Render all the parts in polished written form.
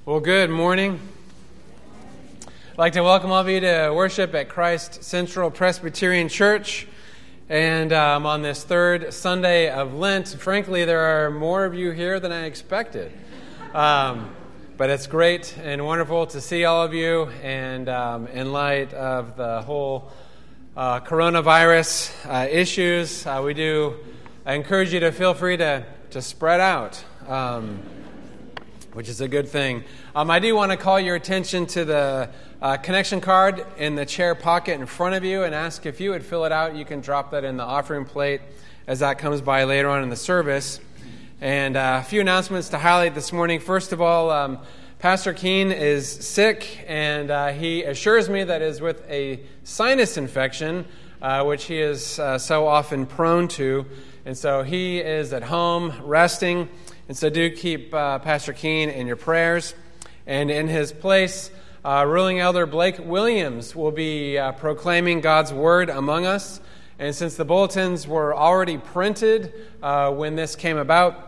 Well, good morning. I'd like to welcome all of you to worship at Christ Central Presbyterian Church. And on this third Sunday of Lent, frankly, there are more of you here than I expected. But it's great and wonderful to see all of you. And in light of the whole coronavirus issues, I encourage you to feel free to spread out. Which is a good thing. I do want to call your attention to the connection card in the chair pocket in front of you and ask if you would fill it out. You can drop that in the offering plate as that comes by later on in the service. And a few announcements to highlight this morning. First of all, Pastor Keene is sick, and he assures me that it is with a sinus infection, which he is so often prone to. And so he is at home resting. And so do keep Pastor Keene in your prayers. And in his place, ruling elder Blake Williams will be proclaiming God's word among us. And since the bulletins were already printed when this came about,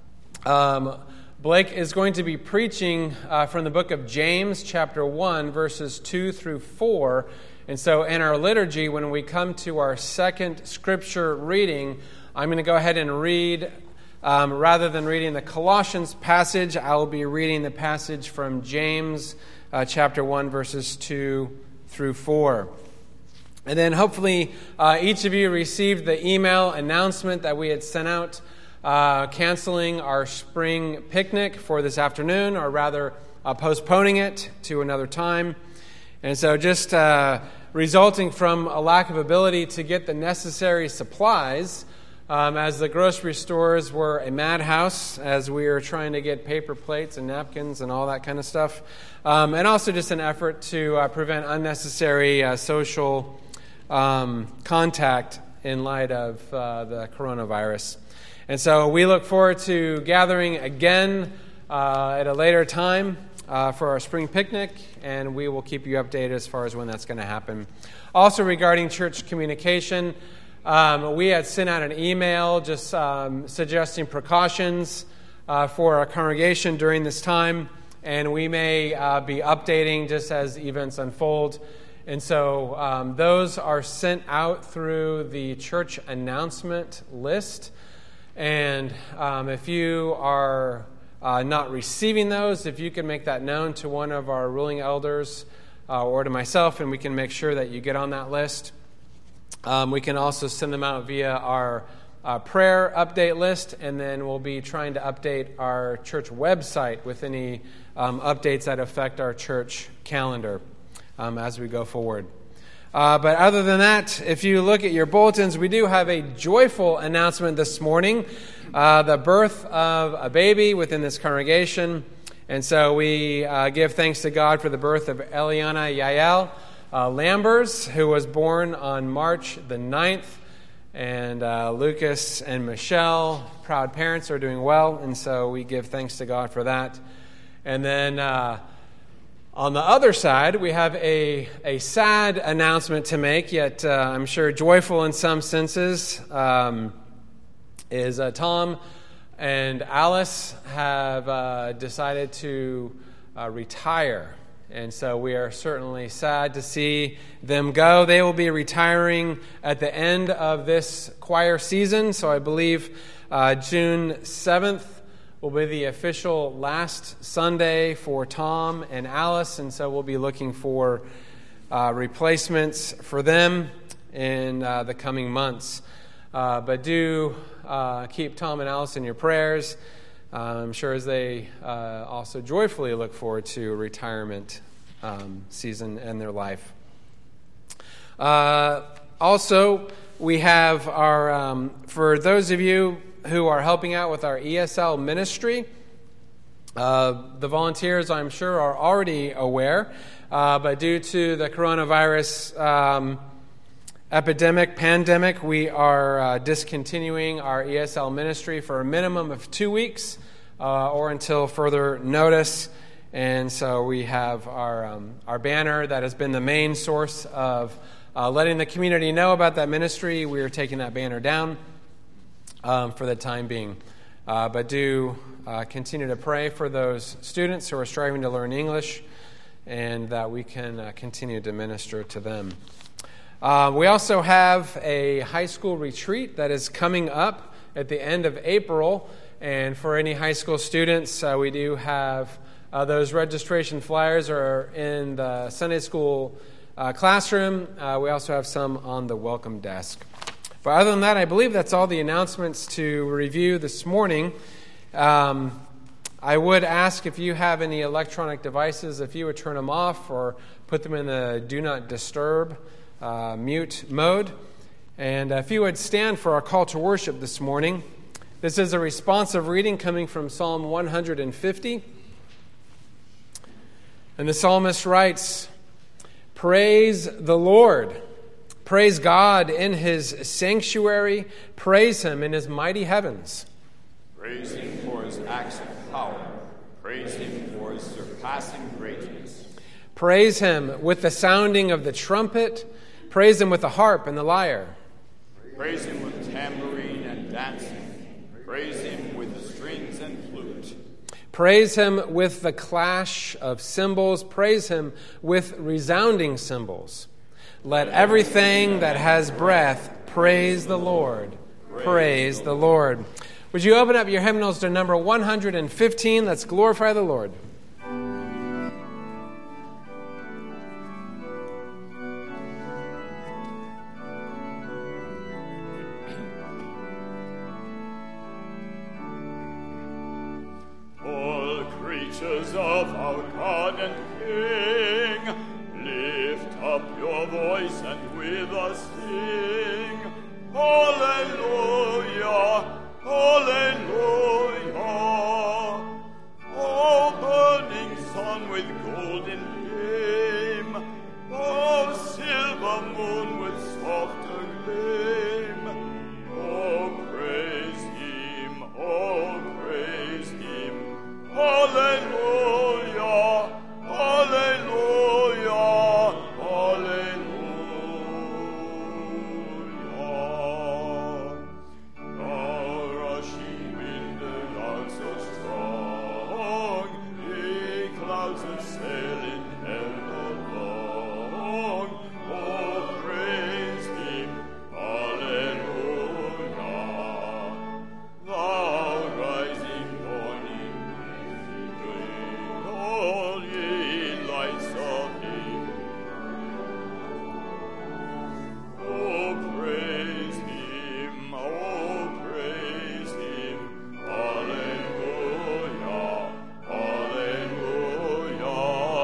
Blake is going to be preaching from the book of James, chapter 1, verses 2 through 4. And so in our liturgy, when we come to our second scripture reading, I'm going to go ahead and read. Rather than reading the Colossians passage, I will be reading the passage from James chapter 1, verses 2 through 4. And then hopefully each of you received the email announcement that we had sent out canceling our spring picnic for this afternoon, or rather postponing it to another time. And so just resulting from a lack of ability to get the necessary supplies, as the grocery stores were a madhouse as we were trying to get paper plates and napkins and all that kind of stuff. And also just an effort to prevent unnecessary social contact in light of the coronavirus. And so we look forward to gathering again at a later time for our spring picnic, and we will keep you updated as far as when that's going to happen. Also regarding church communication, we had sent out an email just suggesting precautions for our congregation during this time, and we may be updating just as events unfold. And so those are sent out through the church announcement list. And if you are not receiving those, if you can make that known to one of our ruling elders or to myself, and we can make sure that you get on that list. We can also send them out via our prayer update list, and then we'll be trying to update our church website with any updates that affect our church calendar as we go forward. But other than that, if you look at your bulletins, we do have a joyful announcement this morning, the birth of a baby within this congregation. And so we give thanks to God for the birth of Eliana Yael Lambers, who was born on March the 9th, and Lucas and Michelle, proud parents, are doing well, and so we give thanks to God for that. And then on the other side, we have a sad announcement to make, yet I'm sure joyful in some senses, is Tom and Alice have decided to retire. And so we are certainly sad to see them go. They will be retiring at the end of this choir season. So I believe June 7th will be the official last Sunday for Tom and Alice. And so we'll be looking for replacements for them in the coming months. But do keep Tom and Alice in your prayers. I'm sure as they also joyfully look forward to retirement season in their life. Also, we have our, for those of you who are helping out with our ESL ministry, the volunteers, I'm sure, are already aware, but due to the coronavirus pandemic, we are discontinuing our ESL ministry for a minimum of 2 weeks or until further notice. And so we have our banner that has been the main source of letting the community know about that ministry. We are taking that banner down for the time being. But do continue to pray for those students who are striving to learn English, and that we can continue to minister to them. We also have a high school retreat that is coming up at the end of April. And for any high school students, we do have those registration flyers are in the Sunday school classroom. We also have some on the welcome desk. But other than that, I believe that's all the announcements to review this morning. I would ask if you have any electronic devices, if you would turn them off or put them in the do not disturb mute mode. And if you would stand for our call to worship this morning. This is a responsive reading coming from Psalm 150. And the psalmist writes, "Praise the Lord. Praise God in His sanctuary. Praise Him in His mighty heavens. Praise Him for His acts of power. Praise Him for His surpassing greatness. Praise Him with the sounding of the trumpet. Praise Him with the harp and the lyre. Praise Him with tambourine and dancing. Praise Him with the strings and flute. Praise Him with the clash of cymbals. Praise Him with resounding cymbals. Let everything that has breath praise the Lord. Praise the Lord." Would you open up your hymnals to number 115? Let's glorify the Lord. Of our God and King, lift up your voice and with us sing. Hallelujah, hallelujah. Oh, burning sun with golden flame, oh, silver moon with softer gleam. Oh, praise Him, oh, praise Him. Hallelujah, hallelujah, hallelujah. Now rushing wind and out so strong, ye clouds that sail in heaven along. Oh, praise Him, hallelujah. Thou rising morning, all ye lights of Him. Oh, praise Him, oh, praise Him. Hallelujah, hallelujah,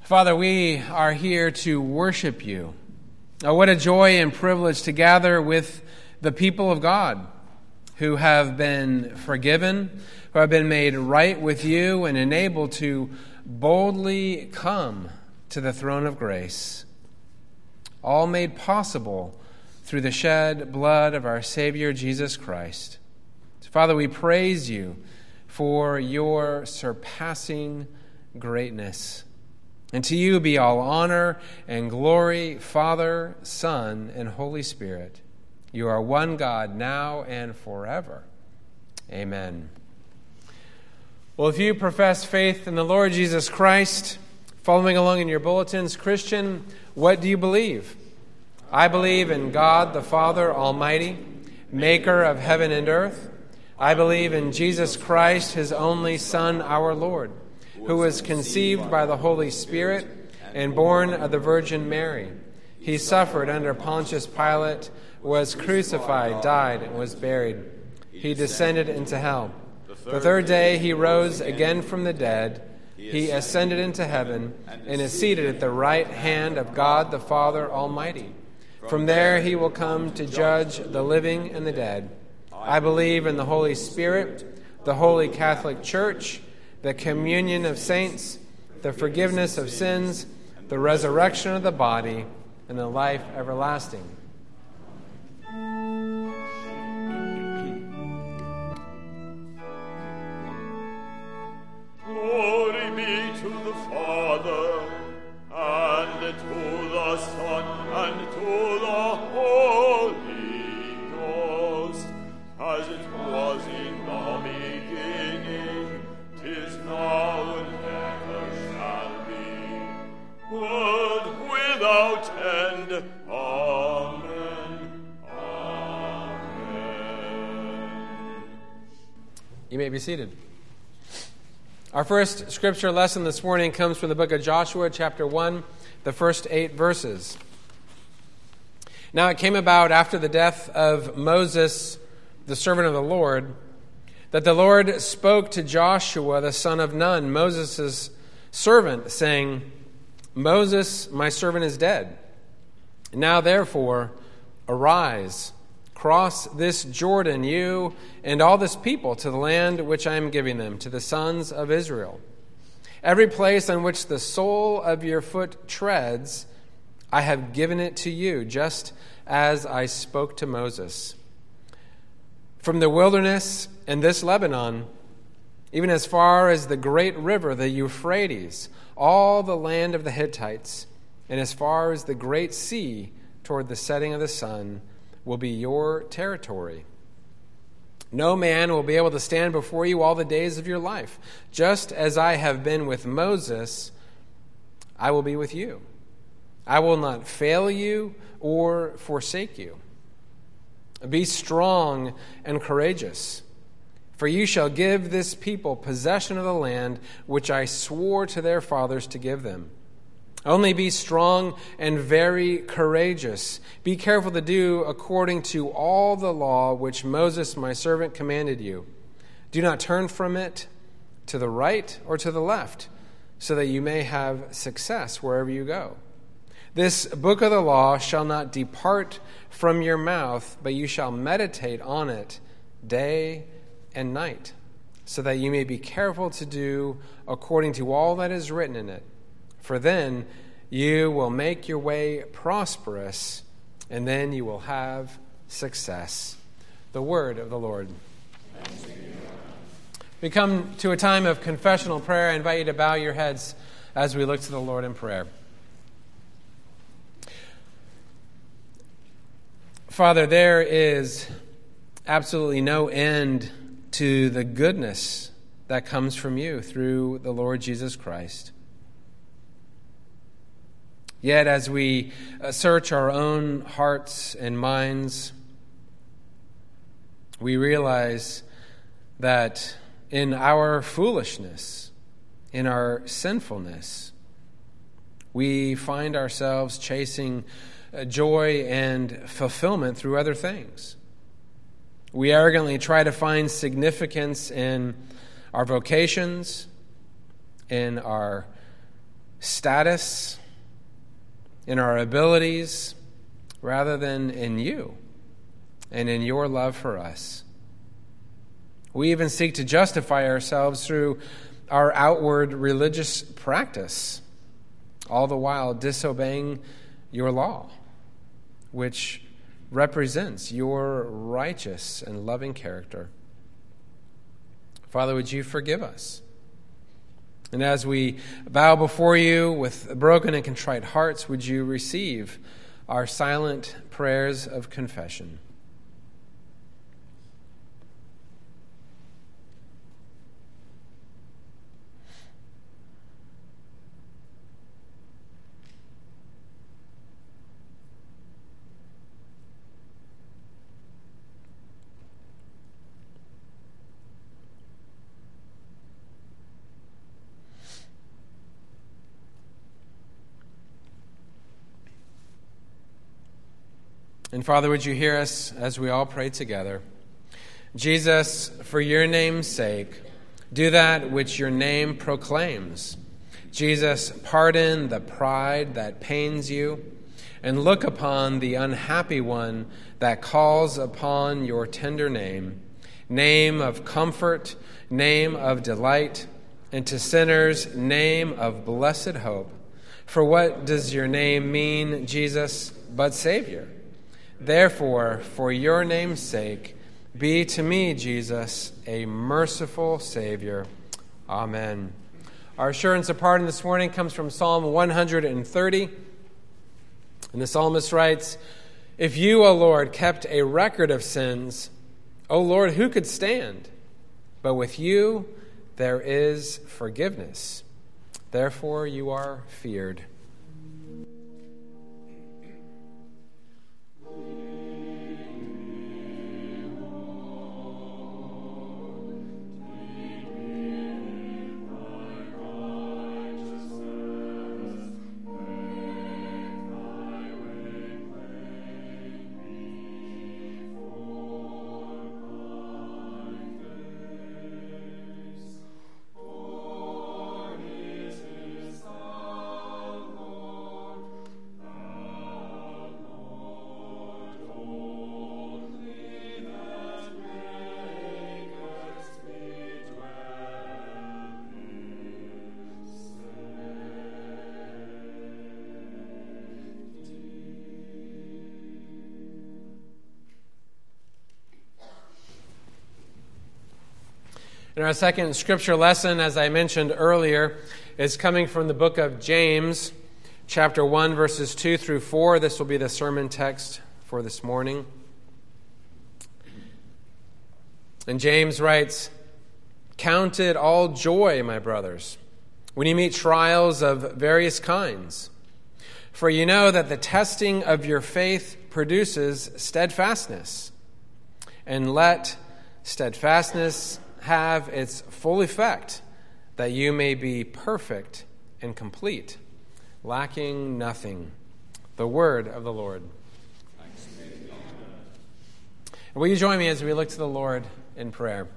Father, we are here to worship you. Oh, what a joy and privilege to gather with the people of God who have been forgiven, who have been made right with you and enabled to boldly come to the throne of grace. All made possible through the shed blood of our Savior, Jesus Christ. Father, we praise you for your surpassing greatness. And to you be all honor and glory, Father, Son, and Holy Spirit. You are one God now and forever. Amen. Well, if you profess faith in the Lord Jesus Christ, following along in your bulletins, Christian, what do you believe? I believe in God the Father Almighty, maker of heaven and earth. I believe in Jesus Christ, his only Son, our Lord, who was conceived by the Holy Spirit and born of the Virgin Mary. He suffered under Pontius Pilate, was crucified, died, and was buried. He descended into hell. The third day he rose again from the dead. He ascended into heaven and is seated at the right hand of God the Father Almighty. From there he will come to judge the living and the dead. I believe in the Holy Spirit, the Holy Catholic Church, the communion of saints, the forgiveness of sins, the resurrection of the body, and the life everlasting. Glory be to the Father, and to the Son, and to the Holy Ghost, as it was in the beginning, 'tis now and ever shall be, world without end. Amen. Amen. You may be seated. Our first scripture lesson this morning comes from the book of Joshua, chapter 1, the first 8 verses. Now it came about after the death of Moses, the servant of the Lord, that the Lord spoke to Joshua, the son of Nun, Moses' servant, saying, Moses, my servant, is dead. Now therefore, arise, cross this Jordan, you and all this people, to the land which I am giving them, to the sons of Israel. Every place on which the sole of your foot treads, I have given it to you, just as I spoke to Moses. From the wilderness and this Lebanon, even as far as the great river, the Euphrates, all the land of the Hittites, and as far as the great sea toward the setting of the sun, will be your territory. No man will be able to stand before you all the days of your life. Just as I have been with Moses, I will be with you. I will not fail you or forsake you. Be strong and courageous, for you shall give this people possession of the land which I swore to their fathers to give them. Only be strong and very courageous. Be careful to do according to all the law which Moses my servant commanded you. Do not turn from it to the right or to the left, so that you may have success wherever you go. This book of the law shall not depart from your mouth, but you shall meditate on it day and night, so that you may be careful to do according to all that is written in it. For then you will make your way prosperous, and then you will have success. The word of the Lord. We come to a time of confessional prayer. I invite you to bow your heads as we look to the Lord in prayer. Father, there is absolutely no end to the goodness that comes from you through the Lord Jesus Christ. Yet as we search our own hearts and minds, we realize that in our foolishness, in our sinfulness, we find ourselves chasing joy and fulfillment through other things. We arrogantly try to find significance in our vocations, in our status, in our abilities, rather than in you and in your love for us. We even seek to justify ourselves through our outward religious practice, all the while disobeying your law, which represents your righteous and loving character. Father, would you forgive us? And as we bow before you with broken and contrite hearts, would you receive our silent prayers of confession? And Father, would you hear us as we all pray together? Jesus, for your name's sake, do that which your name proclaims. Jesus, pardon the pride that pains you, and look upon the unhappy one that calls upon your tender name, name of comfort, name of delight, and to sinners, name of blessed hope. For what does your name mean, Jesus, but Savior? Therefore, for your name's sake, be to me, Jesus, a merciful Savior. Amen. Our assurance of pardon this morning comes from Psalm 130. And the psalmist writes, "If you, O Lord, kept a record of sins, O Lord, who could stand? But with you there is forgiveness. Therefore you are feared." And our second scripture lesson, as I mentioned earlier, is coming from the book of James, chapter 1, verses 2 through 4. This will be the sermon text for this morning. And James writes, "Count it all joy, my brothers, when you meet trials of various kinds. For you know that the testing of your faith produces steadfastness. And let steadfastness have its full effect, that you may be perfect and complete, lacking nothing." The word of the Lord. Thanks be to God. Will you join me as we look to the Lord in prayer?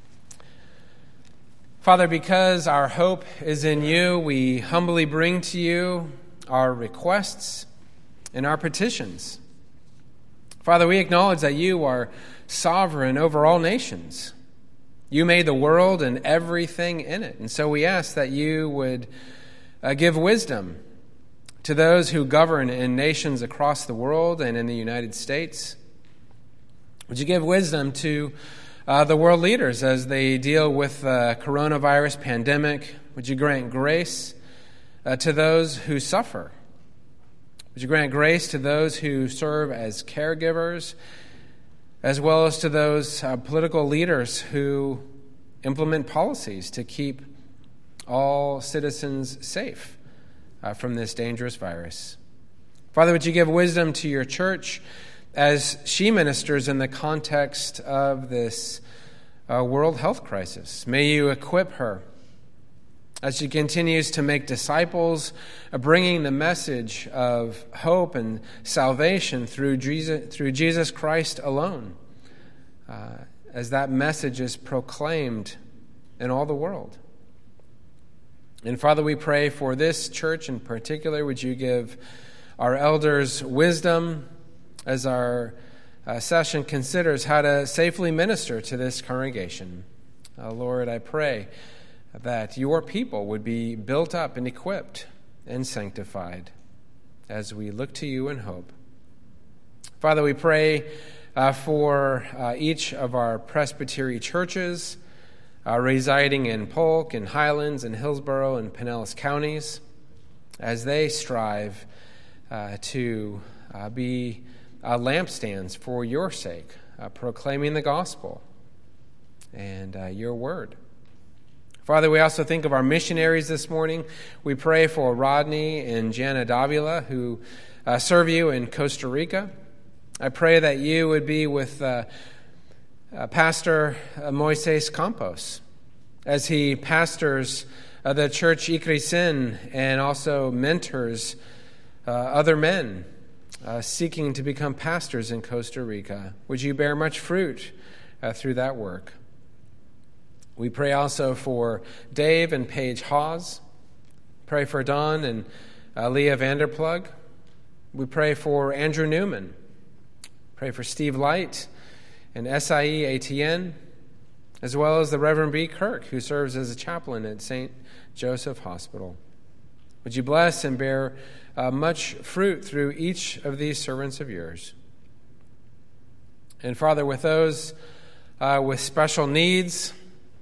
Father, because our hope is in you, we humbly bring to you our requests and our petitions. Father, we acknowledge that you are sovereign over all nations. You made the world and everything in it. And so we ask that you would give wisdom to those who govern in nations across the world and in the United States. Would you give wisdom to the world leaders as they deal with the coronavirus pandemic? Would you grant grace to those who suffer? Would you grant grace to those who serve as caregivers, as well as to those political leaders who implement policies to keep all citizens safe from this dangerous virus? Father, would you give wisdom to your church as she ministers in the context of this world health crisis? May you equip her as she continues to make disciples, bringing the message of hope and salvation through Jesus Christ alone, as that message is proclaimed in all the world. And Father, we pray for this church in particular. Would you give our elders wisdom as our session considers how to safely minister to this congregation? Lord, I pray that your people would be built up and equipped and sanctified as we look to you in hope. Father, we pray for each of our presbytery churches residing in Polk and Highlands and Hillsborough and Pinellas counties as they strive to be lampstands for your sake, proclaiming the gospel and your word. Father, we also think of our missionaries this morning. We pray for Rodney and Jana Davila, who serve you in Costa Rica. I pray that you would be with Pastor Moises Campos as he pastors the church Ikrisen and also mentors other men seeking to become pastors in Costa Rica. Would you bear much fruit through that work? We pray also for Dave and Paige Hawes. Pray for Don and Leah Vanderplug. We pray for Andrew Newman. Pray for Steve Light and SIE ATN, as well as the Reverend B. Kirk, who serves as a chaplain at St. Joseph Hospital. Would you bless and bear much fruit through each of these servants of yours? And Father, with those with special needs,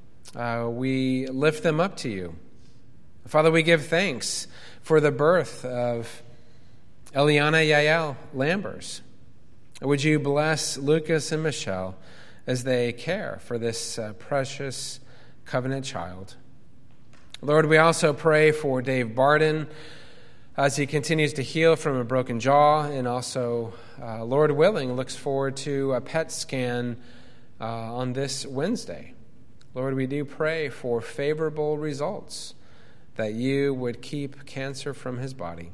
we lift them up to you. Father, we give thanks for the birth of Eliana Yael Lambers. Would you bless Lucas and Michelle as they care for this precious covenant child? Lord, we also pray for Dave Barden as he continues to heal from a broken jaw and also, Lord willing, looks forward to a PET scan on this Wednesday. Lord, we do pray for favorable results, that you would keep cancer from his body.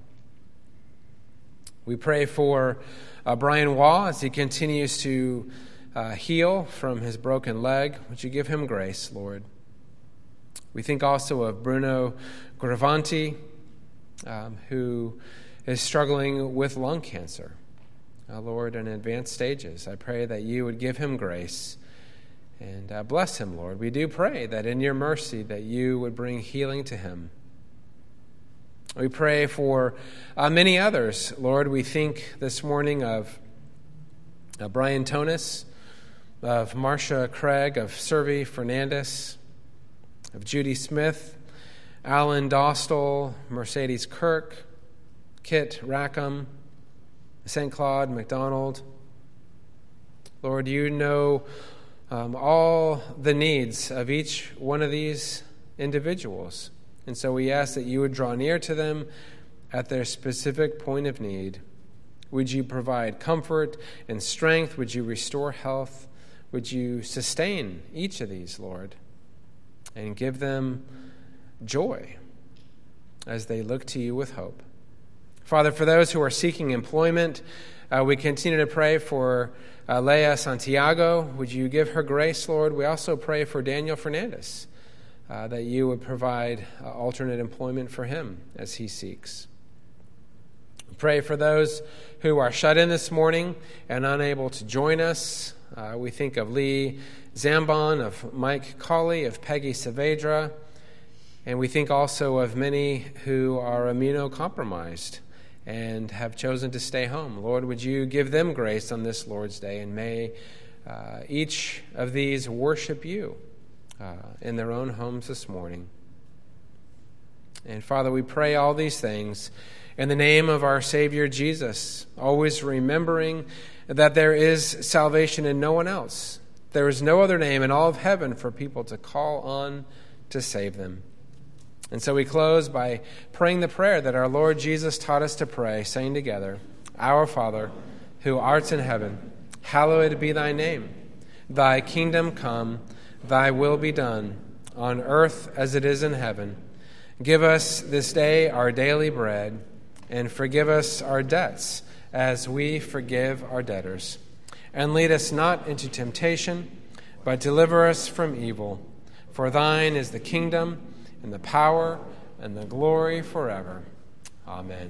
We pray for Brian Waugh as he continues to heal from his broken leg. Would you give him grace, Lord? We think also of Bruno Gravanti, who is struggling with lung cancer. Lord, in advanced stages, I pray that you would give him grace and bless him, Lord. We do pray that in your mercy that you would bring healing to him. We pray for many others. Lord, we think this morning of Brian Tonis, of Marcia Craig, of Servi Fernandez, of Judy Smith, Alan Dostal, Mercedes Kirk, Kit Rackham, St. Claude McDonald. Lord, you know all the needs of each one of these individuals. And so we ask that you would draw near to them at their specific point of need. Would you provide comfort and strength? Would you restore health? Would you sustain each of these, Lord, and give them joy as they look to you with hope? Father, for those who are seeking employment, we continue to pray for Leah Santiago. Would you give her grace, Lord? We also pray for Daniel Fernandez, that you would provide alternate employment for him as he seeks. Pray for those who are shut in this morning and unable to join us. We think of Lee Zambon, of Mike Colley, of Peggy Saavedra, and we think also of many who are immunocompromised and have chosen to stay home. Lord, would you give them grace on this Lord's Day, and may each of these worship you in their own homes this morning. And Father, we pray all these things in the name of our Savior Jesus, always remembering that there is salvation in no one else. There is no other name in all of heaven for people to call on to save them. And so we close by praying the prayer that our Lord Jesus taught us to pray, saying together, Our Father, who art in heaven, hallowed be thy name. Thy kingdom come, thy will be done, on earth as it is in heaven. Give us this day our daily bread, and forgive us our debts as we forgive our debtors. And lead us not into temptation, but deliver us from evil. For thine is the kingdom, and the power, and the glory forever. Amen.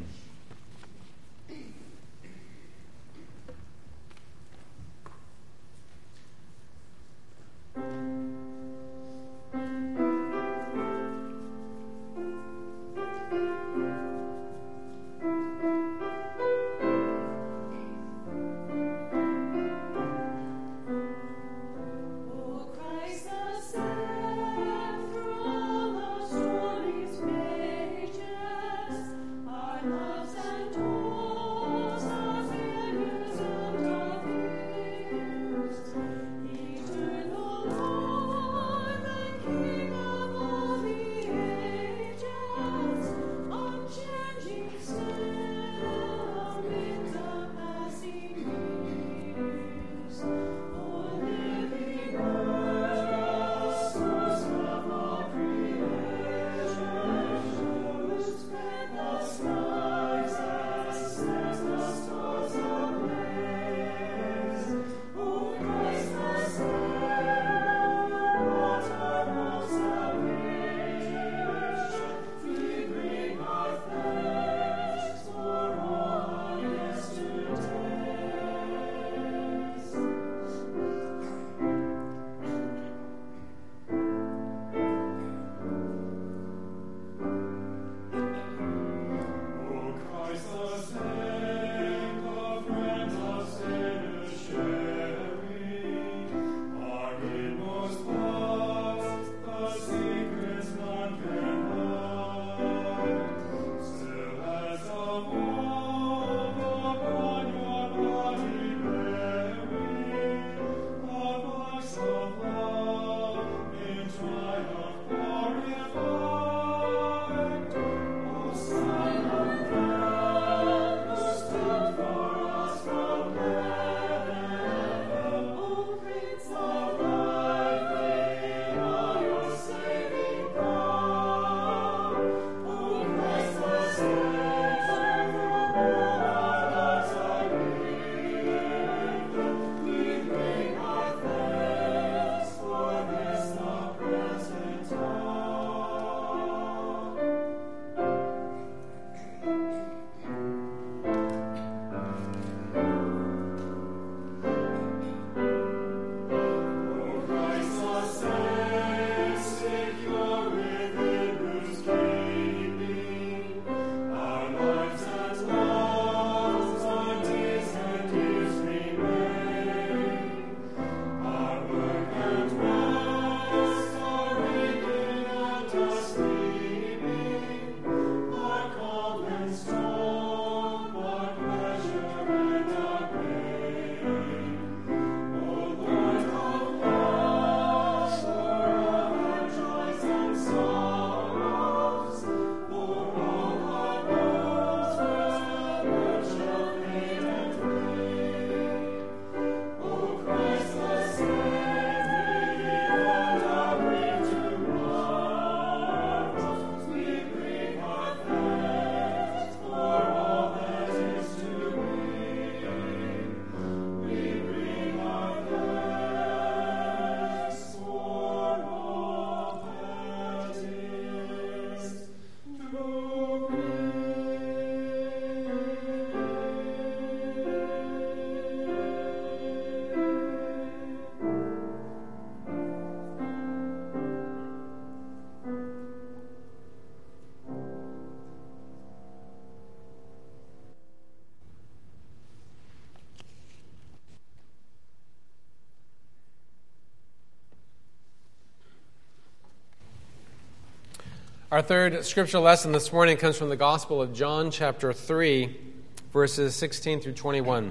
Our third scripture lesson this morning comes from the Gospel of John, chapter 3, verses 16 through 21.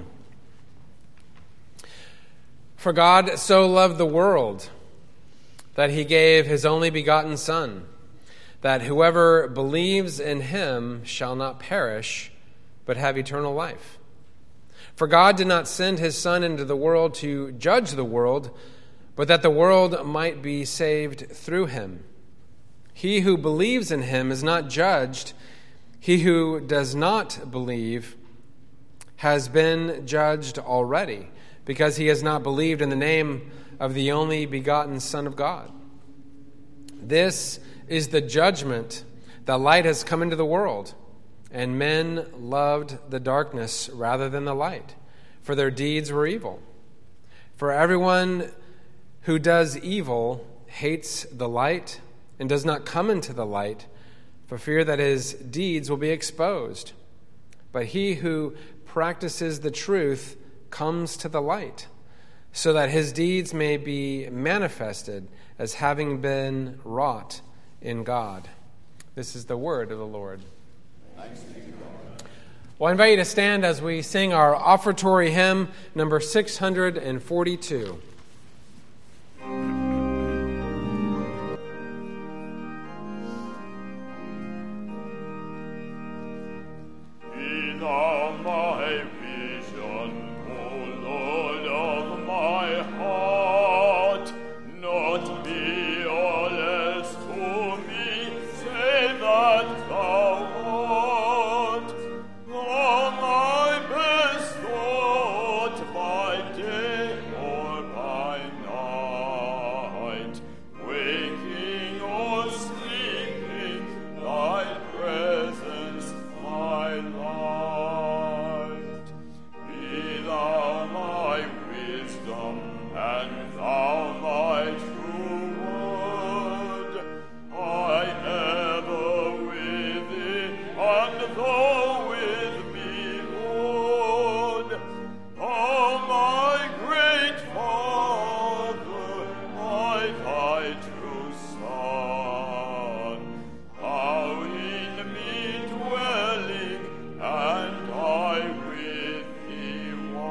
For God so loved the world that he gave his only begotten Son, that whoever believes in him shall not perish, but have eternal life. For God did not send his Son into the world to judge the world, but that the world might be saved through him. He who believes in him is not judged. He who does not believe has been judged already, because he has not believed in the name of the only begotten Son of God. This is the judgment The light has come into the world, and men loved the darkness rather than the light, for their deeds were evil. For everyone who does evil hates the light and does not come into the light, for fear that his deeds will be exposed. But he who practices the truth comes to the light, so that his deeds may be manifested as having been wrought in God. This is the word of the Lord. Thanks be to God. Well, I invite you to stand as we sing our offertory hymn, number 642. Be thou my vision, O Lord of my heart, not be all else to me, save that thou art. Thou my best thought by day or by night, waking or sleeping, thy presence my light. Be thou my wisdom, and thou my true word. I ever with thee, and thou with me, Lord. Thou my great Father, I thy true Son. Thou in me dwelling, and I with thee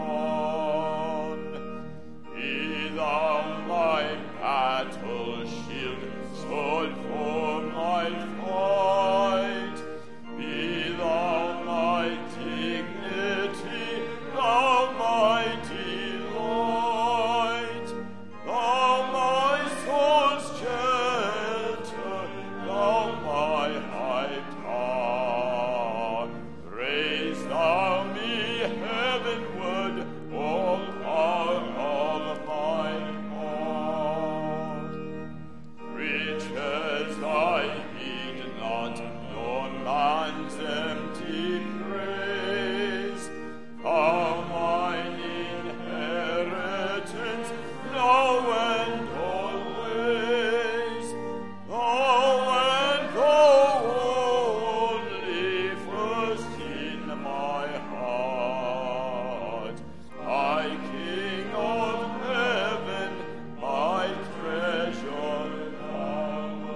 one. Be thou my battle shield, sword for my fight. Be thou my dignity, thou my delight. Thou my soul's shelter, thou my high tower. Raise thou me heavenward, all power of my heart. Riches I need not, nor man's empty praise. Thou mine inheritance, now and always. Thou and thou only first in my heart. My King of heaven, my treasure thou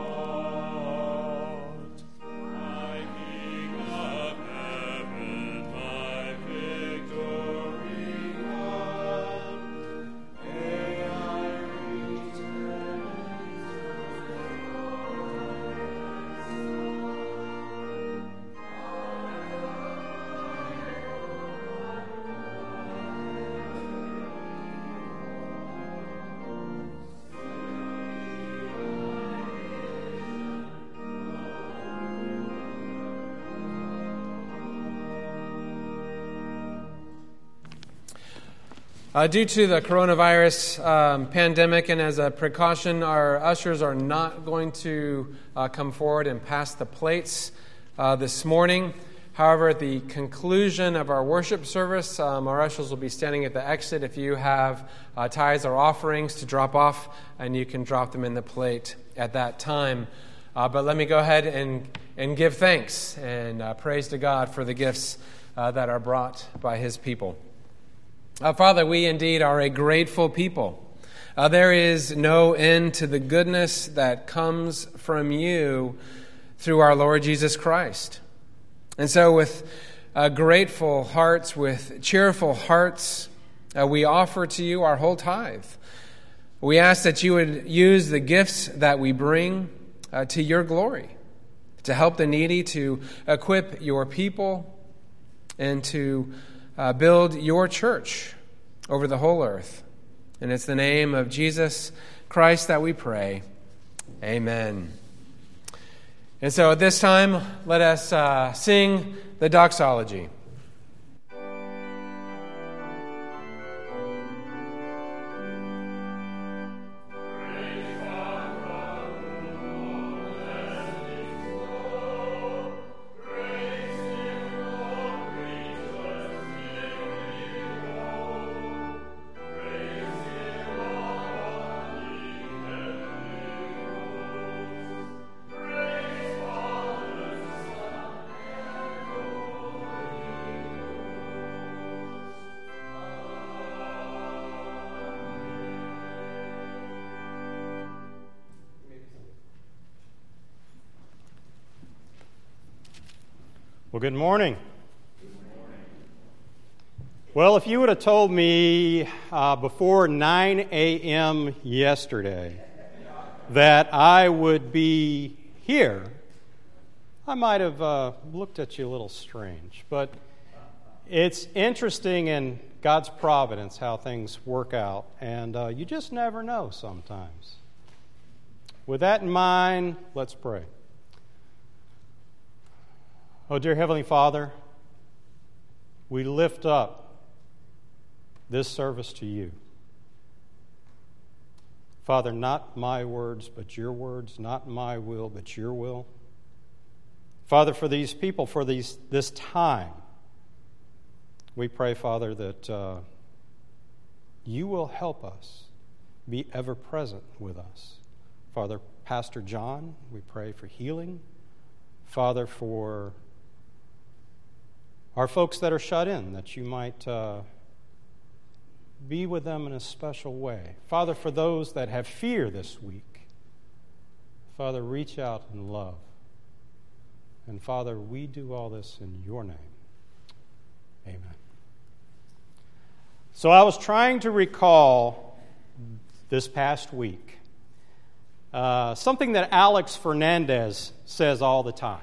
art. My King of heaven, my victory won. May I return. Due to the coronavirus pandemic and as a precaution, our ushers are not going to come forward and pass the plates this morning. However, at the conclusion of our worship service, our ushers will be standing at the exit if you have tithes or offerings to drop off, and you can drop them in the plate at that time. But let me go ahead and give thanks and praise to God for the gifts that are brought by His people. Father, we indeed are a grateful people. There is no end to the goodness that comes from you through our Lord Jesus Christ. And so with grateful hearts, with cheerful hearts, we offer to you our whole tithe. We ask that you would use the gifts that we bring to your glory, to help the needy, to equip your people, and to build your church over the whole earth. And it's the name of Jesus Christ that we pray. Amen. And so at this time, let us sing the doxology. Praise God, the Lord, and His Lord. Well, good morning. Well, if you would have told me before 9 a.m. yesterday that I would be here, I might have looked at you a little strange. But it's interesting in God's providence how things work out, and you just never know sometimes. With that in mind, let's pray. Oh, dear Heavenly Father, we lift up this service to you. Father, not my words, but your words, not my will, but your will. Father, for these people, for this time, we pray, Father, that you will help us be ever present with us. Father, Pastor John, we pray for healing. Father, for our folks that are shut in, that you might be with them in a special way. Father, for those that have fear this week, Father, reach out in love. And Father, we do all this in your name. Amen. So I was trying to recall this past week something that Alex Fernandez says all the time.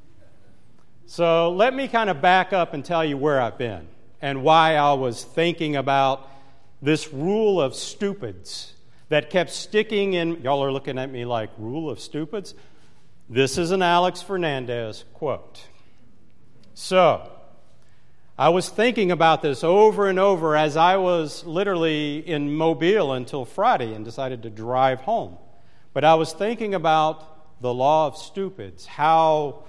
So let me kind of back up and tell you where I've been and why I was thinking about this rule of stupids that kept sticking in. Y'all are looking at me like, rule of stupids? This is an Alex Fernandez quote. So I was thinking about this over and over as I was literally in Mobile until Friday and decided to drive home. But I was thinking about the law of stupids, how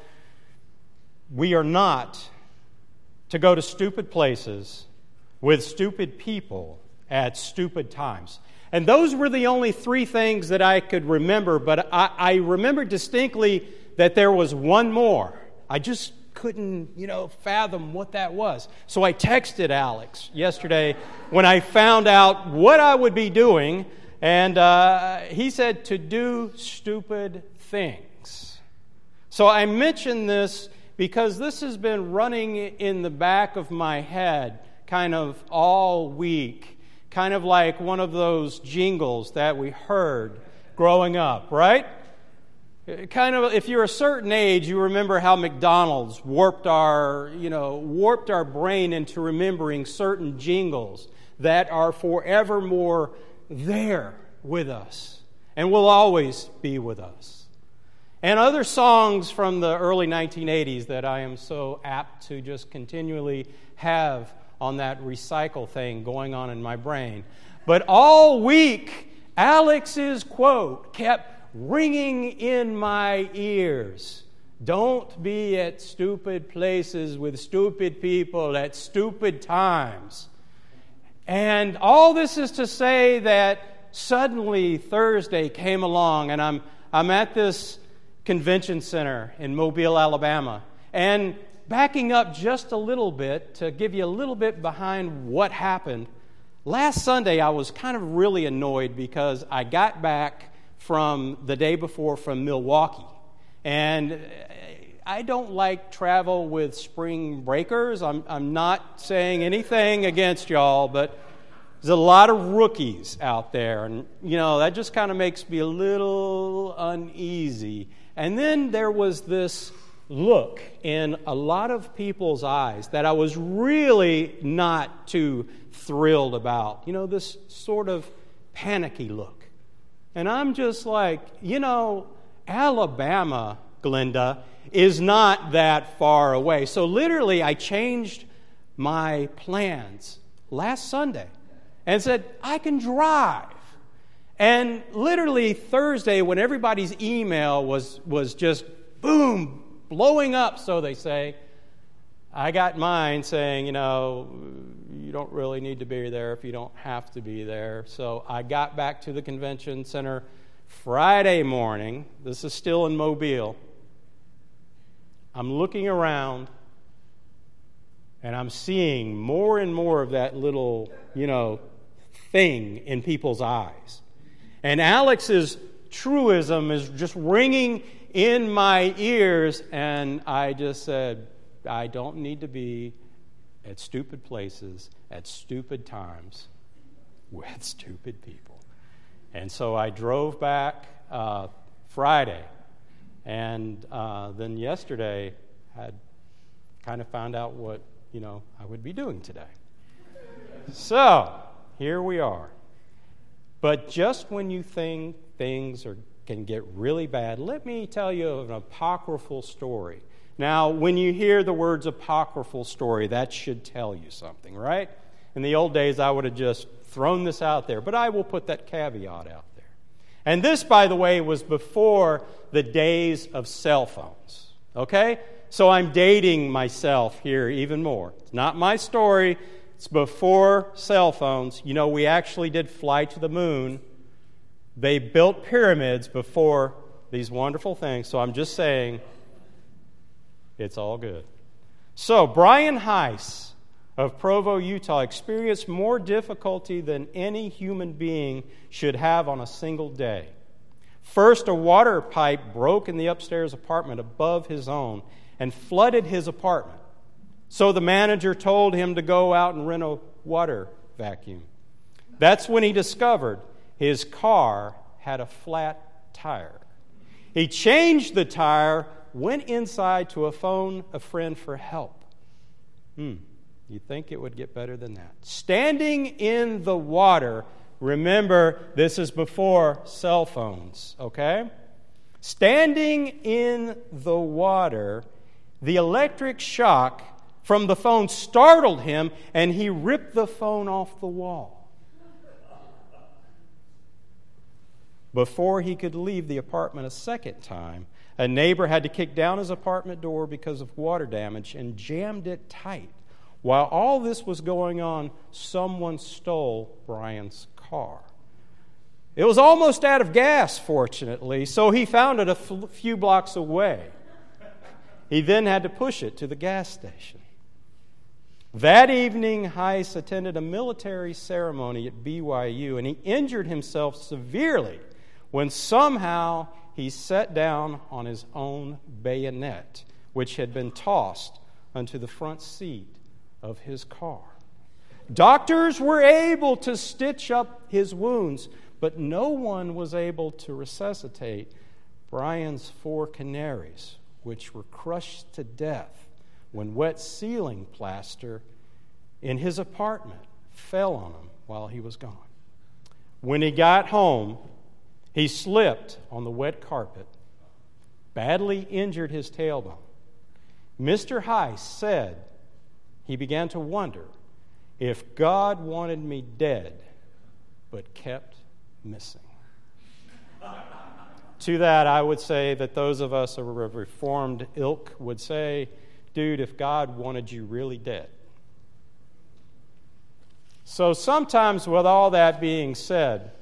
we are not to go to stupid places with stupid people at stupid times. And those were the only three things that I could remember, but I remember distinctly that there was one more. I just couldn't, fathom what that was. So I texted Alex yesterday when I found out what I would be doing, and he said to do stupid things. So I mentioned this because this has been running in the back of my head kind of all week, kind of like one of those jingles that we heard growing up, right? Kind of, if you're a certain age, you remember how McDonald's warped our brain into remembering certain jingles that are forevermore there with us and will always be with us. And other songs from the early 1980s that I am so apt to just continually have on that recycle thing going on in my brain. But all week, Alex's quote kept ringing in my ears. Don't be at stupid places with stupid people at stupid times. And all this is to say that suddenly Thursday came along, and I'm at this convention center in Mobile, Alabama. And backing up just a little bit to give you a little bit behind what happened, last Sunday I was kind of really annoyed because I got back from the day before from Milwaukee. And I don't like travel with spring breakers. I'm not saying anything against y'all, but there's a lot of rookies out there. And, that just kind of makes me a little uneasy. And then there was this look in a lot of people's eyes that I was really not too thrilled about. This sort of panicky look. And I'm just like, Alabama, Glenda, is not that far away. So literally I changed my plans last Sunday and said, I can drive. And literally Thursday, when everybody's email was just boom, blowing up, so they say, I got mine saying, you don't really need to be there if you don't have to be there. So I got back to the convention center Friday morning. This is still in Mobile. I'm looking around, and I'm seeing more and more of that little, thing in people's eyes. And Alex's truism is just ringing in my ears, and I just said, I don't need to be at stupid places at stupid times with stupid people. And so I drove back Friday, and then yesterday I kind of found out what, I would be doing today. So, here we are. But just when you think things can get really bad, let me tell you of an apocryphal story. Now, when you hear the words apocryphal story, that should tell you something, right? In the old days, I would have just thrown this out there, but I will put that caveat out there. And this, by the way, was before the days of cell phones, okay? So I'm dating myself here even more. It's not my story. It's before cell phones. We actually did fly to the moon. They built pyramids before these wonderful things. So I'm just saying, it's all good. So Brian Heiss of Provo, Utah, experienced more difficulty than any human being should have on a single day. First, a water pipe broke in the upstairs apartment above his own and flooded his apartment. So the manager told him to go out and rent a water vacuum. That's when he discovered his car had a flat tire. He changed the tire, went inside to phone a friend for help. You'd think it would get better than that. Standing in the water, remember, this is before cell phones, okay? Standing in the water, the electric shock from the phone startled him, and he ripped the phone off the wall. Before he could leave the apartment a second time, a neighbor had to kick down his apartment door because of water damage and jammed it tight. While all this was going on, someone stole Brian's car. It was almost out of gas, fortunately, so he found it a few blocks away. He then had to push it to the gas station. That evening, Heiss attended a military ceremony at BYU, and he injured himself severely when somehow he sat down on his own bayonet, which had been tossed onto the front seat of his car. Doctors were able to stitch up his wounds, but no one was able to resuscitate Brian's 4 canaries, which were crushed to death when wet ceiling plaster in his apartment fell on him while he was gone. When he got home, he slipped on the wet carpet, badly injured his tailbone. Mr. Heiss said he began to wonder if God wanted me dead but kept missing. To that, I would say that those of us of a Reformed ilk would say, dude, if God wanted you really dead. So sometimes, with all that being said,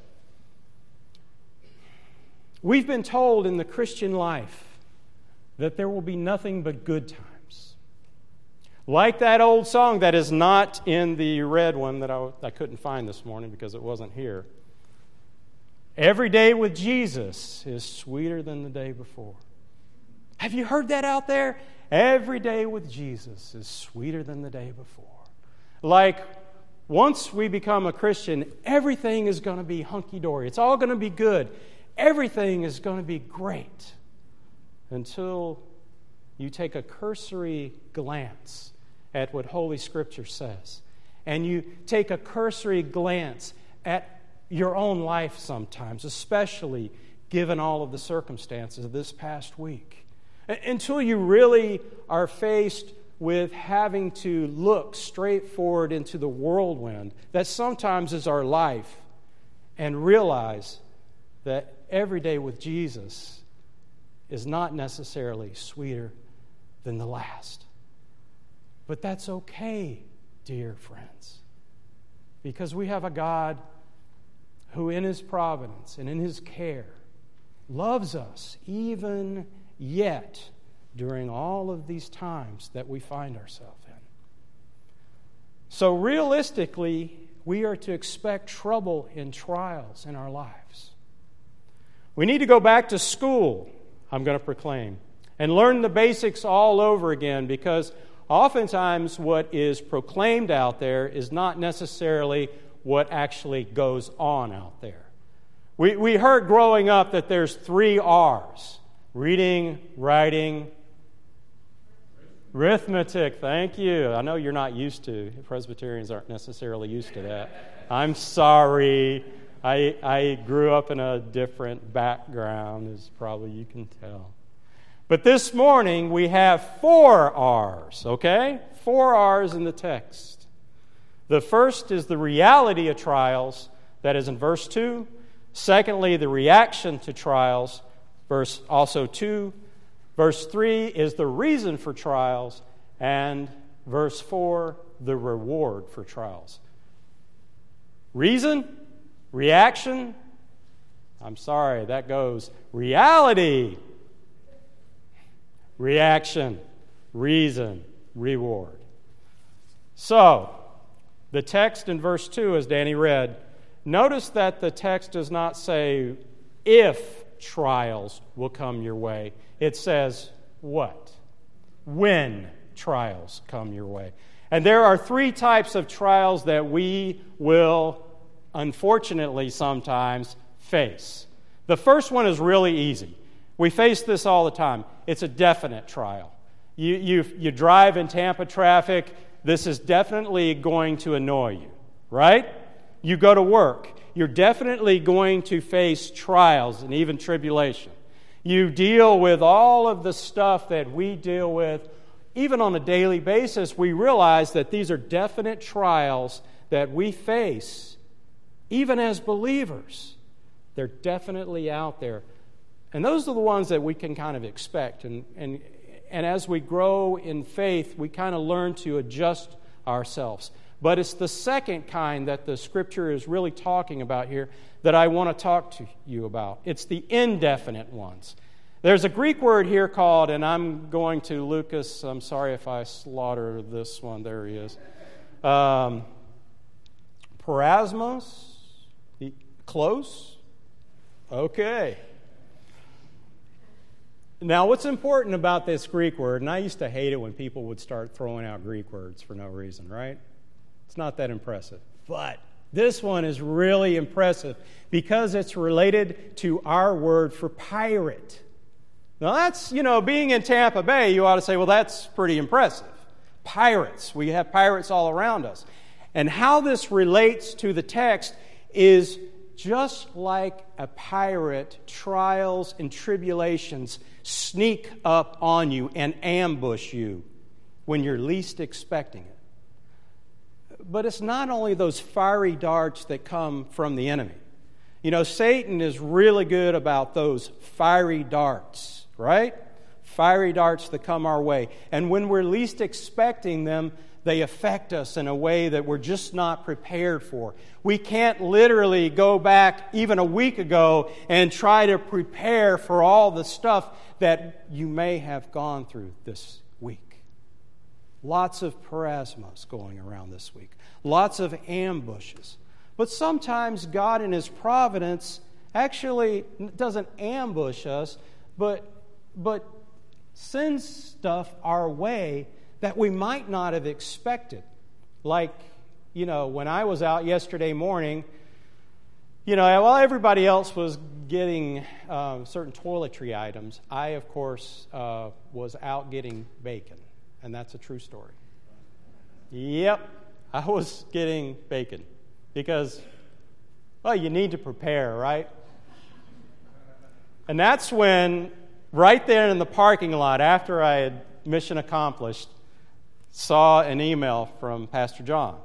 we've been told in the Christian life that there will be nothing but good times. Like that old song that is not in the red one that I couldn't find this morning because it wasn't here. Every day with Jesus is sweeter than the day before. Have you heard that out there? Every day with Jesus is sweeter than the day before. Like, once we become a Christian, everything is going to be hunky-dory. It's all going to be good. Everything is going to be great until you take a cursory glance at what Holy Scripture says. And you take a cursory glance at your own life sometimes, especially given all of the circumstances of this past week. Until you really are faced with having to look straight forward into the whirlwind that sometimes is our life and realize that every day with Jesus is not necessarily sweeter than the last. But that's okay, dear friends, because we have a God who in His providence and in His care loves us even yet during all of these times that we find ourselves in. So realistically, we are to expect trouble and trials in our lives. We need to go back to school, I'm going to proclaim, and learn the basics all over again, because oftentimes what is proclaimed out there is not necessarily what actually goes on out there. We heard growing up that there's 3 R's: reading, writing, arithmetic. Thank you. I know you're not used to. Presbyterians aren't necessarily used to that. I'm sorry. I grew up in a different background, as probably you can tell. But this morning we have 4 R's, okay? 4 R's in the text. The first is the reality of trials, that is in verse 2. Secondly, the reaction to trials, verse also 2. Verse 3 is the reason for trials, and verse 4, the reward for trials. Reason, reaction, I'm sorry, that goes reality, reaction, reason, reward. So, the text in verse 2, as Danny read, notice that the text does not say if trials will come your way. It says what? When trials come your way. And there are 3 types of trials that we will, unfortunately, sometimes face. The first one is really easy. We face this all the time. It's a definite trial. You drive in Tampa traffic. This is definitely going to annoy you, right? You go to work. You're definitely going to face trials and even tribulation. You deal with all of the stuff that we deal with. Even on a daily basis, we realize that these are definite trials that we face, even as believers. They're definitely out there. And those are the ones that we can kind of expect. And as we grow in faith, we kind of learn to adjust ourselves. But it's the second kind that the Scripture is really talking about here that I want to talk to you about. It's the indefinite ones. There's a Greek word here called, and I'm going to Lucas, I'm sorry if I slaughter this one, there he is. Parasmos? Close? Okay. Now, what's important about this Greek word, and I used to hate it when people would start throwing out Greek words for no reason, right? It's not that impressive. But this one is really impressive because it's related to our word for pirate. Now that's, being in Tampa Bay, you ought to say, well, that's pretty impressive. Pirates. We have pirates all around us. And how this relates to the text is just like a pirate, trials and tribulations sneak up on you and ambush you when you're least expecting it. But it's not only those fiery darts that come from the enemy. Satan is really good about those fiery darts, right? Fiery darts that come our way. And when we're least expecting them, they affect us in a way that we're just not prepared for. We can't literally go back even a week ago and try to prepare for all the stuff that you may have gone through this week. Lots of parasmos going around this week. Lots of ambushes. But sometimes God in His providence actually doesn't ambush us, but sends stuff our way that we might not have expected. Like, when I was out yesterday morning, while everybody else was getting certain toiletry items, I, of course, was out getting bacon. And that's a true story. Yep, I was getting bacon. Because, you need to prepare, right? And that's when, right there in the parking lot, after I had mission accomplished, saw an email from Pastor John.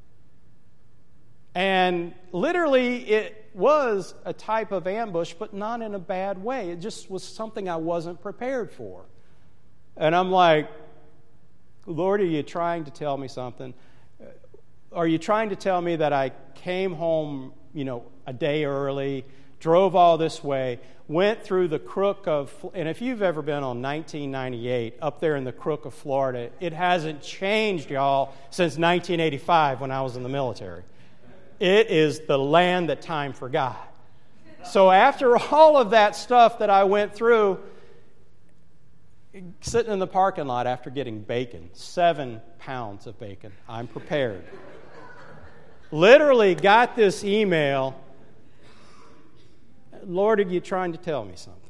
And literally, it was a type of ambush, but not in a bad way. It just was something I wasn't prepared for. And I'm like, Lord, are you trying to tell me something? Are you trying to tell me that I came home, a day early, drove all this way, went through the crook of, and if you've ever been on 1998, up there in the crook of Florida, it hasn't changed, y'all, since 1985 when I was in the military. It is the land that time forgot. So after all of that stuff that I went through, sitting in the parking lot after getting bacon, 7 pounds of bacon. I'm prepared. Literally got this email. Lord, are you trying to tell me something?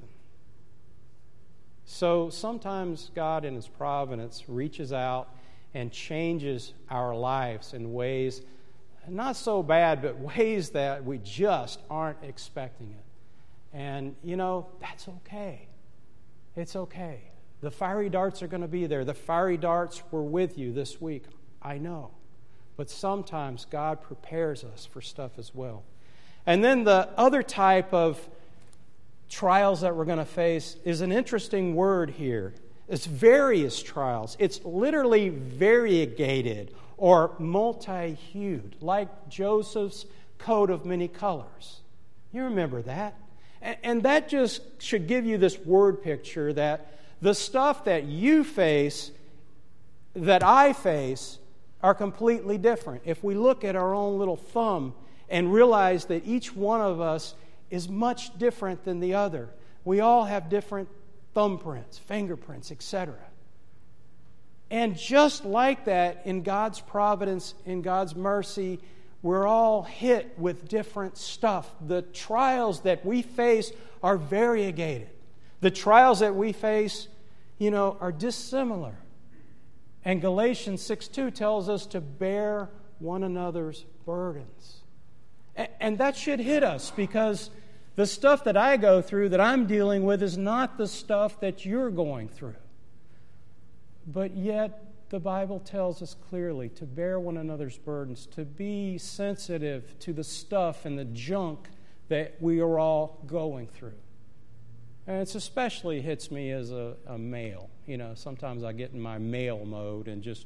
So sometimes God in His providence reaches out and changes our lives in ways not so bad, but ways that we just aren't expecting it. And, that's okay. It's okay. The fiery darts are going to be there. The fiery darts were with you this week. I know. But sometimes God prepares us for stuff as well. And then the other type of trials that we're going to face is an interesting word here. It's various trials. It's literally variegated or multi-hued, like Joseph's coat of many colors. You remember that? And that just should give you this word picture that the stuff that you face, that I face, are completely different. If we look at our own little thumb and realize that each one of us is much different than the other. We all have different thumbprints, fingerprints, etc. And just like that, in God's providence, in God's mercy, we're all hit with different stuff. The trials that we face are variegated. The trials that we face, are dissimilar. And Galatians 6:2 tells us to bear one another's burdens. And that should hit us, because the stuff that I go through, that I'm dealing with, is not the stuff that you're going through. But yet, the Bible tells us clearly to bear one another's burdens, to be sensitive to the stuff and the junk that we are all going through. And it especially hits me as a male. Sometimes I get in my male mode and just,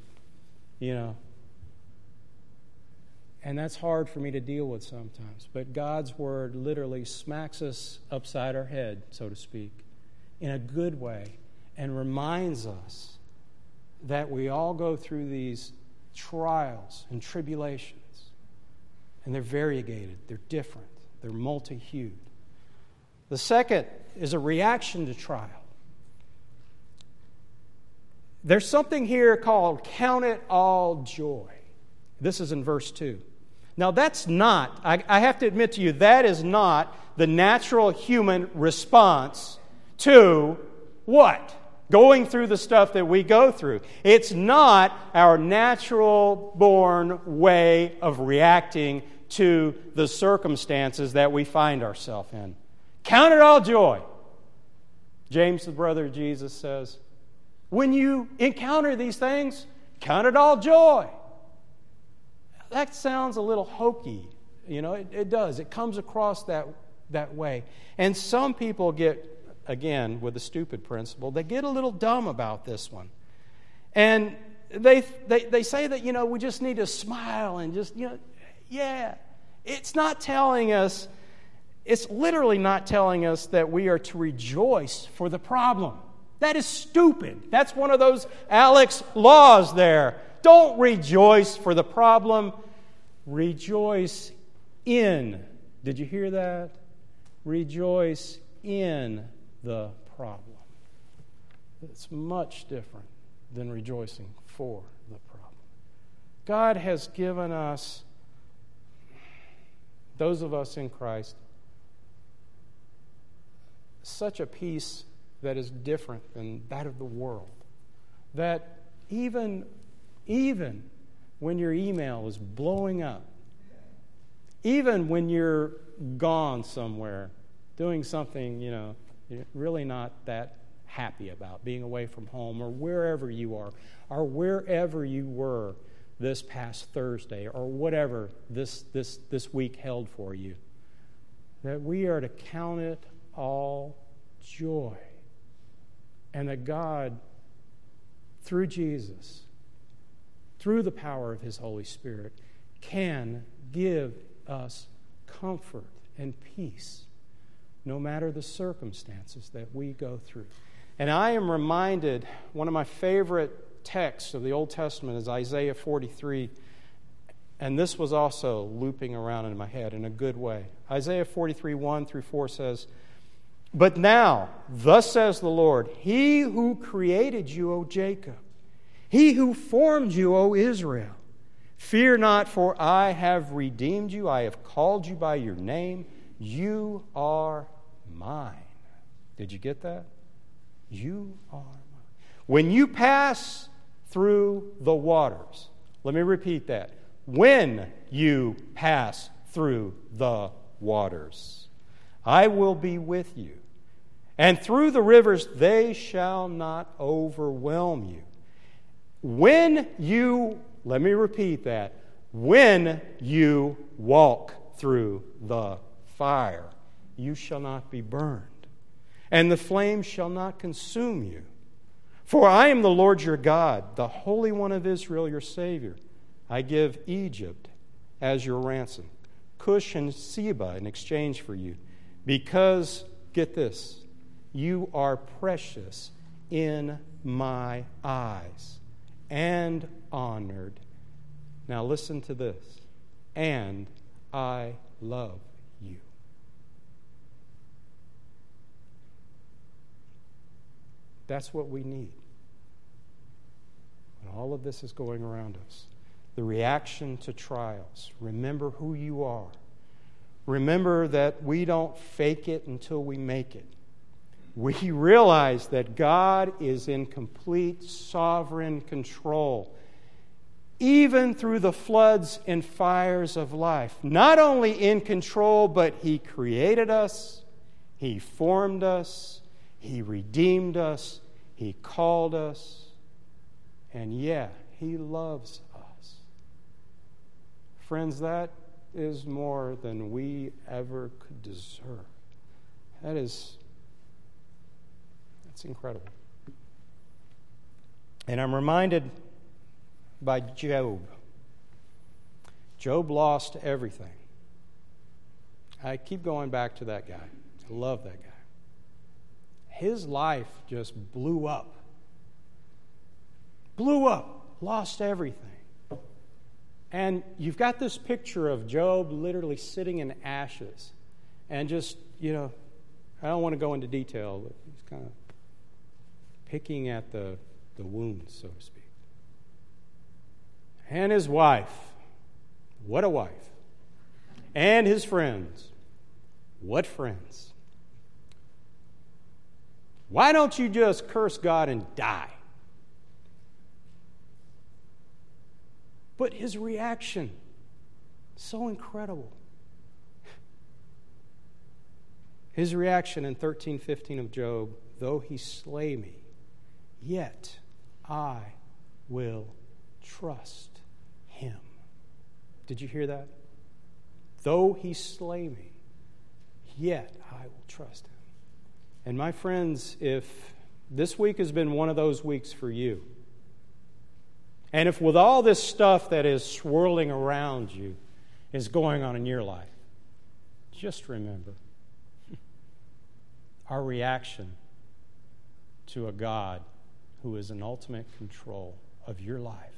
and that's hard for me to deal with sometimes. But God's Word literally smacks us upside our head, so to speak, in a good way, and reminds us that we all go through these trials and tribulations. And they're variegated, they're different, they're multi-hued. The second is a reaction to trial. There's something here called count it all joy. This is in verse 2. Now that's not, I have to admit to you, that is not the natural human response to what? Going through the stuff that we go through. It's not our natural born way of reacting to the circumstances that we find ourselves in. Count it all joy. James, the brother of Jesus, says, when you encounter these things, count it all joy. That sounds a little hokey. It does. It comes across that way. And some people get, again, with the stupid principle, they get a little dumb about this one. And they say that, we just need to smile and just, yeah. It's not telling us, it's literally not telling us that we are to rejoice for the problem. That is stupid. That's one of those Alex laws there. Don't rejoice for the problem. Rejoice in. Did you hear that? Rejoice in the problem. It's much different than rejoicing for the problem. God has given us, those of us in Christ, such a peace that is different than that of the world. That even when your email is blowing up, even when you're gone somewhere, doing something, you're really not that happy about, being away from home or wherever you are, or wherever you were this past Thursday, or whatever this week held for you, that we are to count it all joy. And that God, through Jesus, through the power of His Holy Spirit, can give us comfort and peace no matter the circumstances that we go through. And I am reminded, one of my favorite texts of the Old Testament is Isaiah 43, and this was also looping around in my head in a good way. Isaiah 43, 1 through 4 says, But now, thus says the Lord, He who created you, O Jacob, He who formed you, O Israel, fear not, for I have redeemed you. I have called you by your name. You are mine. Did you get that? You are mine. When you pass through the waters, let me repeat that. When you pass through the waters, I will be with you. And through the rivers, they shall not overwhelm you. When you, let me repeat that, when you walk through the fire, you shall not be burned, and the flame shall not consume you. For I am the Lord your God, the Holy One of Israel, your Savior. I give Egypt as your ransom, Cush and Seba in exchange for you, because, get this, you are precious in my eyes and honored. Now listen to this. And I love you. That's what we need when all of this is going around us. The reaction to trials. Remember who you are. Remember that we don't fake it until we make it. We realize that God is in complete sovereign control, even through the floods and fires of life. Not only in control, but He created us, He formed us, He redeemed us, He called us, and yeah, He loves us. Friends, that is more than we ever could deserve. That's incredible. And I'm reminded by Job. Job lost everything. I keep going back to that guy. I love that guy. His life just blew up. Lost everything. And you've got this picture of Job literally sitting in ashes. And just, I don't want to go into detail, but he's kind of picking at the wounds, so to speak. And his wife, what a wife. And his friends, what friends. Why don't you just curse God and die? But his reaction, so incredible. His reaction in 13:15 of Job, though he slay me, yet I will trust him. Did you hear that? Though he slay me, yet I will trust him. And my friends, if this week has been one of those weeks for you, and if with all this stuff that is swirling around you is going on in your life, just remember our reaction to a God who is in ultimate control of your life.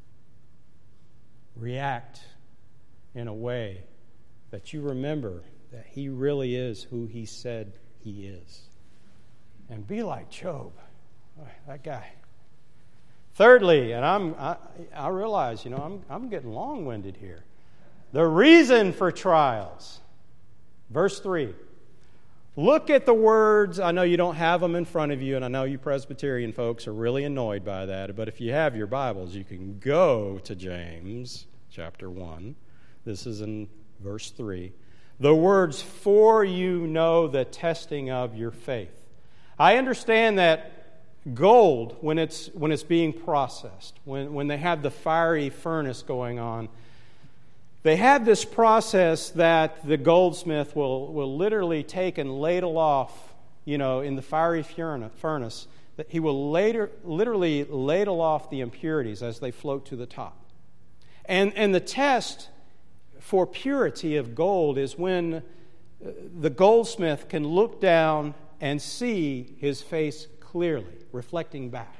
React in a way that you remember that He really is who He said He is. And be like Job, that guy. Thirdly, and I realize, I'm getting long-winded here. The reason for trials. Verse 3. Look at the words. I know you don't have them in front of you, and I know you Presbyterian folks are really annoyed by that, but if you have your Bibles, you can go to James chapter 1. This is in verse 3. The words, for you know the testing of your faith. I understand that gold, when it's being processed, when they have the fiery furnace going on, they have this process that the goldsmith will literally take and ladle off, in the fiery furnace, that he will literally ladle off the impurities as they float to the top. And the test for purity of gold is when the goldsmith can look down and see his face clearly, reflecting back.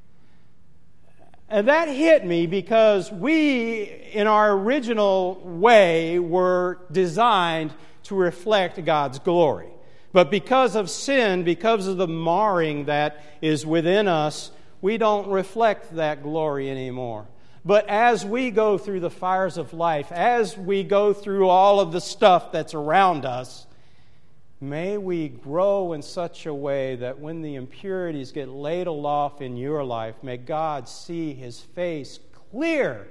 And that hit me because we, in our original way, were designed to reflect God's glory. But because of sin, because of the marring that is within us, we don't reflect that glory anymore. But as we go through the fires of life, as we go through all of the stuff that's around us, may we grow in such a way that when the impurities get ladled off in your life, may God see His face clear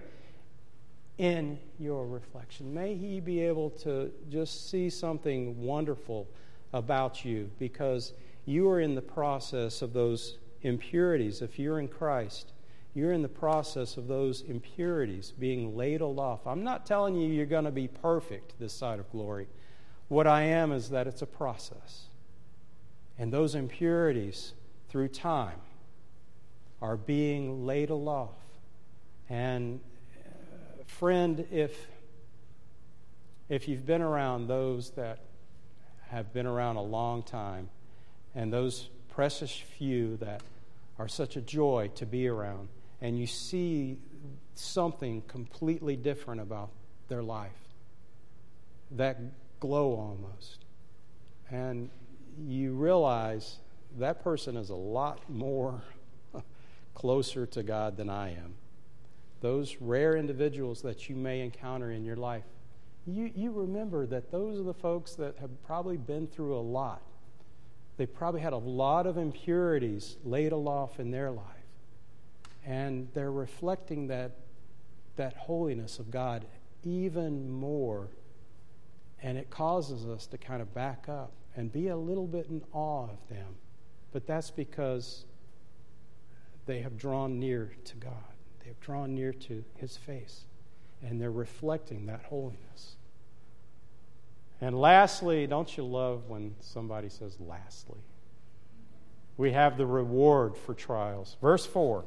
in your reflection. May He be able to just see something wonderful about you because you are in the process of those impurities. If you're in Christ, you're in the process of those impurities being ladled off. I'm not telling you you're going to be perfect this side of glory. What I am is that it's a process. And those impurities, through time, are being ladled off. And friend, if you've been around those that have been around a long time, and those precious few that are such a joy to be around, and you see something completely different about their life, that glow almost, and you realize that person is a lot more closer to God than I am. Those rare individuals that you may encounter in your life, you remember that those are the folks that have probably been through a lot. They probably had a lot of impurities ladled off in their life. And they're reflecting that holiness of God even more. And it causes us to kind of back up and be a little bit in awe of them. But that's because they have drawn near to God. They have drawn near to His face. And they're reflecting that holiness. And lastly, don't you love when somebody says lastly? We have the reward for trials. Verse 4.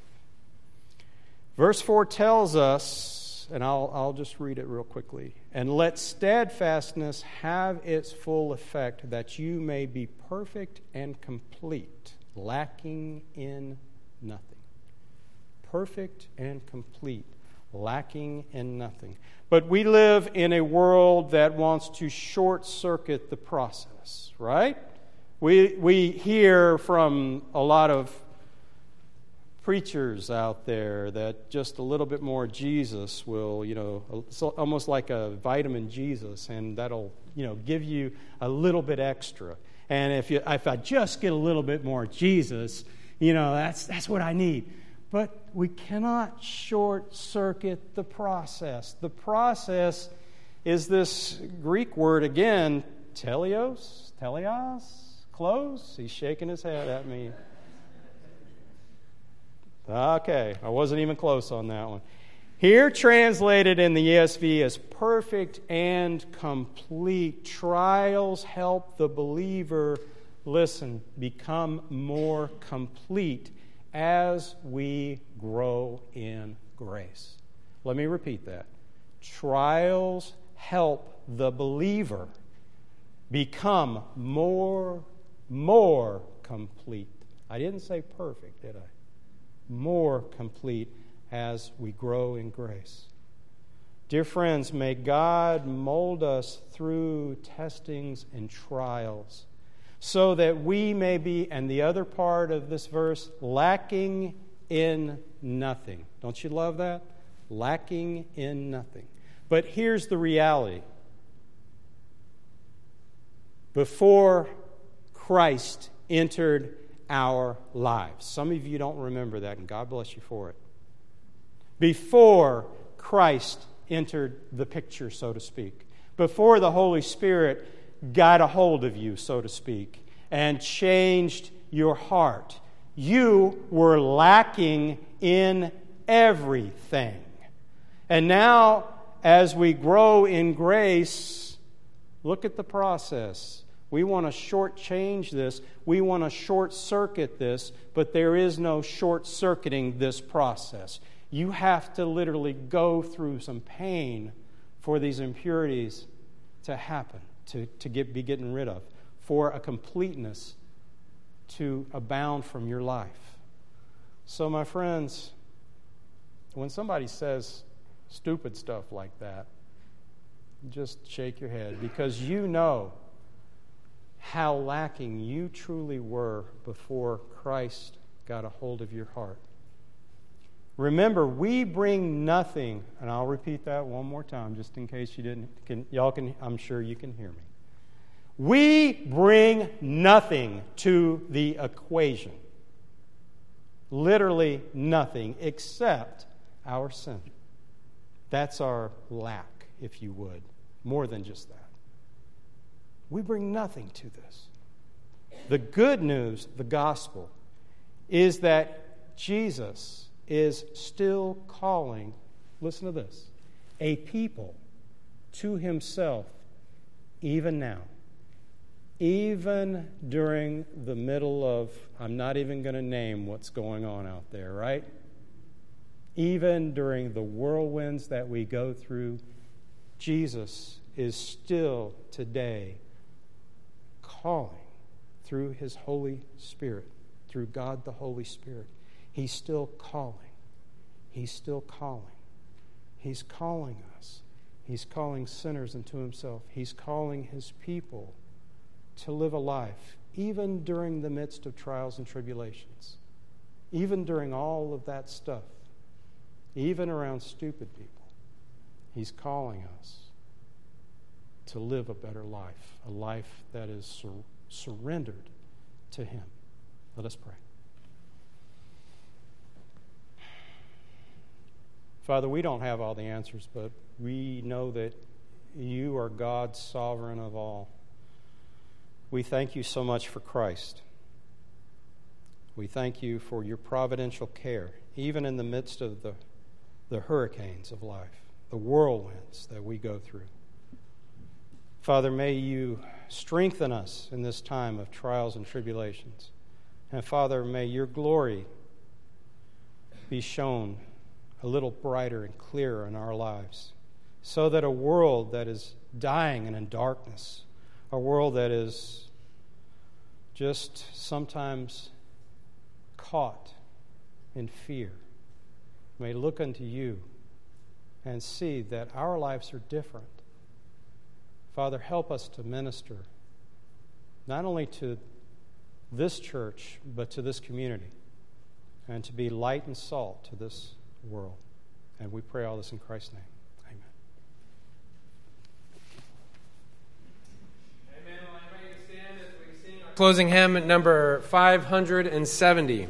Verse 4 tells us, and I'll just read it real quickly. And let steadfastness have its full effect, that you may be perfect and complete, lacking in nothing. Perfect and complete, lacking in nothing. But we live in a world that wants to short-circuit the process, right? We hear from a lot of preachers out there that just a little bit more Jesus will, it's almost like a vitamin Jesus, and that'll, give you a little bit extra. And if I just get a little bit more Jesus, that's what I need. But we cannot short-circuit the process. The process is this Greek word again, teleos, close. He's shaking his head at me. Okay, I wasn't even close on that one. Here translated in the ESV as perfect and complete. Trials help the believer, become more complete as we grow in grace. Let me repeat that. Trials help the believer become more complete. I didn't say perfect, did I? More complete as we grow in grace. Dear friends, may God mold us through testings and trials so that we may be, and the other part of this verse, lacking in nothing. Don't you love that? Lacking in nothing. But here's the reality. Before Christ entered our lives. Some of you don't remember that, and God bless you for it. Before Christ entered the picture, so to speak. Before the Holy Spirit got a hold of you, so to speak, and changed your heart. You were lacking in everything. And now, as we grow in grace, look at the process. We want to shortchange this. We want to short-circuit this, but there is no short-circuiting this process. You have to literally go through some pain for these impurities to happen, to be getting rid of, for a completeness to abound from your life. So, my friends, when somebody says stupid stuff like that, just shake your head, because you know how lacking you truly were before Christ got a hold of your heart. Remember, we bring nothing, and I'll repeat that one more time just in case you didn't. I'm sure you can hear me. We bring nothing to the equation. Literally nothing except our sin. That's our lack, if you would. More than just that. We bring nothing to this. The good news, the gospel, is that Jesus is still calling, listen to this, a people to himself even now. Even during the middle of, I'm not even going to name what's going on out there, right? Even during the whirlwinds that we go through, Jesus is still today calling through his Holy Spirit, through God the Holy Spirit. He's still calling. He's still calling. He's calling us. He's calling sinners into himself. He's calling his people to live a life, even during the midst of trials and tribulations, even during all of that stuff, even around stupid people. He's calling us to live a better life, a life that is surrendered to him. Let us pray. Father, we don't have all the answers, but we know that you are God, sovereign of all. We thank you so much for Christ. We thank you for your providential care, even in the midst of the hurricanes of life, the whirlwinds that we go through. Father, may you strengthen us in this time of trials and tribulations. And Father, may your glory be shown a little brighter and clearer in our lives, so that a world that is dying and in darkness, a world that is just sometimes caught in fear, may look unto you and see that our lives are different. Father, help us to minister not only to this church, but to this community, and to be light and salt to this world. And we pray all this in Christ's name. Closing hymn at number 570.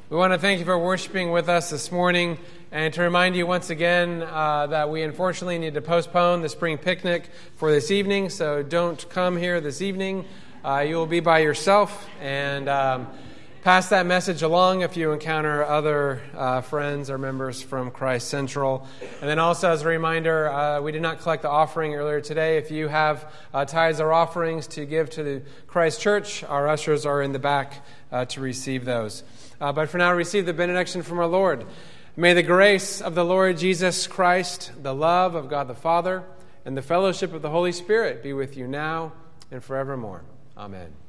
We want to thank you for worshiping with us this morning and to remind you once again that we unfortunately need to postpone the spring picnic for this evening, so don't come here this evening. You will be by yourself, and pass that message along if you encounter other friends or members from Christ Central. And then also as a reminder, we did not collect the offering earlier today. If you have tithes or offerings to give to the Christ Church, our ushers are in the back to receive those. But for now, receive the benediction from our Lord. May the grace of the Lord Jesus Christ, the love of God the Father, and the fellowship of the Holy Spirit be with you now and forevermore. Amen.